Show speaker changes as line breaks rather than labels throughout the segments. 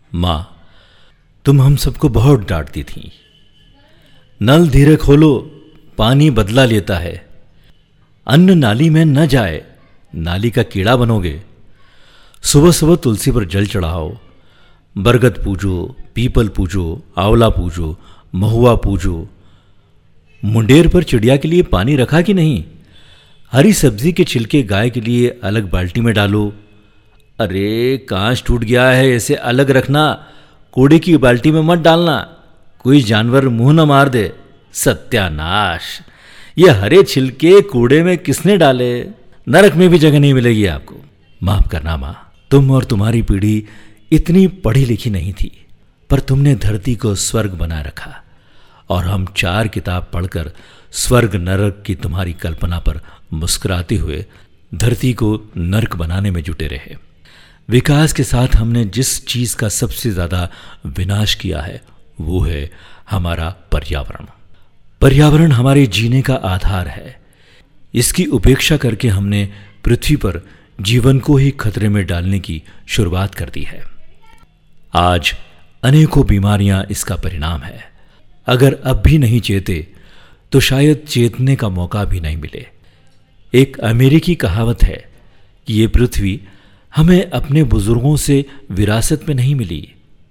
माँ, तुम हम सबको बहुत डांटती थी। नल धीरे खोलो, पानी बदला लेता है। अन्न नाली में न जाए, नाली का कीड़ा बनोगे। सुबह सुबह तुलसी पर जल चढ़ाओ, बरगद पूजो, पीपल पूजो, आंवला पूजो, महुआ पूजो। मुंडेर पर चिड़िया के लिए पानी रखा कि नहीं? हरी सब्जी के छिलके गाय के लिए अलग बाल्टी में डालो। अरे कांच टूट गया है, इसे अलग रखना, कूड़े की बाल्टी में मत डालना, कोई जानवर मुंह न मार दे। सत्यानाश! ये हरे छिलके कूड़े में किसने डाले? नरक में भी जगह नहीं मिलेगी आपको। माफ करना माँ, तुम और तुम्हारी पीढ़ी इतनी पढ़ी लिखी नहीं थी, पर तुमने धरती को स्वर्ग बना रखा और हम 4 किताब पढ़कर स्वर्ग नरक की तुम्हारी कल्पना पर मुस्कुराते हुए धरती को नरक बनाने में जुटे रहे। विकास के साथ हमने जिस चीज का सबसे ज्यादा विनाश किया है वो है हमारा पर्यावरण। पर्यावरण हमारे जीने का आधार है। इसकी उपेक्षा करके हमने पृथ्वी पर जीवन को ही खतरे में डालने की शुरुआत कर दी है। आज अनेकों बीमारियां इसका परिणाम है। अगर अब भी नहीं चेते तो शायद चेतने का मौका भी नहीं मिले। एक अमेरिकी कहावत है कि ये पृथ्वी हमें अपने बुजुर्गों से विरासत में नहीं मिली,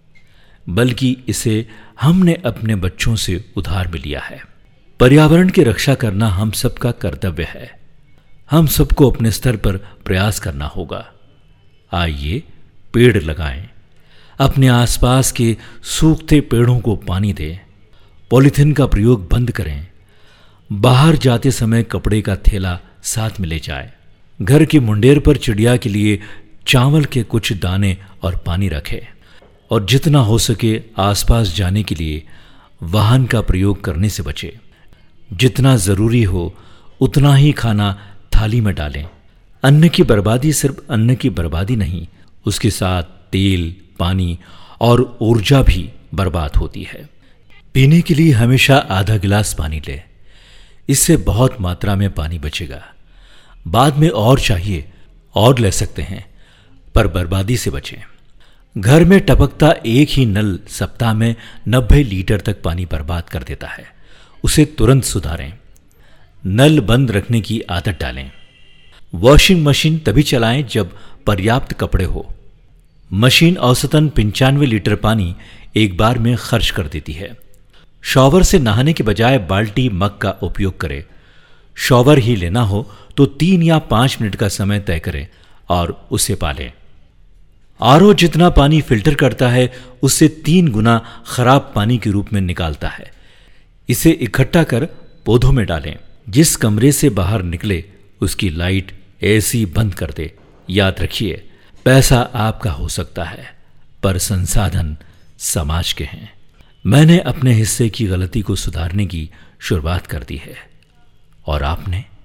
बल्कि इसे हमने अपने बच्चों से उधार में लिया है। पर्यावरण की रक्षा करना हम सबका कर्तव्य है। हम सबको अपने स्तर पर प्रयास करना होगा। आइए पेड़ लगाएं, अपने आसपास के सूखते पेड़ों को पानी दें, पॉलीथिन का प्रयोग बंद करें, बाहर जाते समय कपड़े का थैला साथ में ले जाएं, घर की मुंडेर पर चिड़िया के लिए चावल के कुछ दाने और पानी रखें, और जितना हो सके आसपास जाने के लिए वाहन का प्रयोग करने से बचें। जितना जरूरी हो उतना ही खाना थाली में डालें। अन्न की बर्बादी सिर्फ अन्न की बर्बादी नहीं, उसके साथ तेल, पानी और ऊर्जा भी बर्बाद होती है। पीने के लिए हमेशा आधा गिलास पानी लें, इससे बहुत मात्रा में पानी बचेगा। बाद में और चाहिए और ले सकते हैं, पर बर्बादी से बचें। घर में टपकता एक ही नल सप्ताह में 90 लीटर तक पानी बर्बाद कर देता है, उसे तुरंत सुधारें। नल बंद रखने की आदत डालें। वॉशिंग मशीन तभी चलाएं जब पर्याप्त कपड़े हो। मशीन औसतन 95 लीटर पानी एक बार में खर्च कर देती है। शॉवर से नहाने के बजाय बाल्टी मग का उपयोग करें। शॉवर ही लेना हो तो 3 या 5 मिनट का समय तय करें और उसे पालें। आरओ जितना पानी फिल्टर करता है उससे 3 गुना खराब पानी के रूप में निकालता है। इसे इकट्ठा कर पौधों में डालें। जिस कमरे से बाहर निकले उसकी लाइट, एसी बंद कर दे। याद रखिए, पैसा आपका हो सकता है, पर संसाधन समाज के हैं। मैंने अपने हिस्से की गलती को सुधारने की शुरुआत कर दी है, और आपने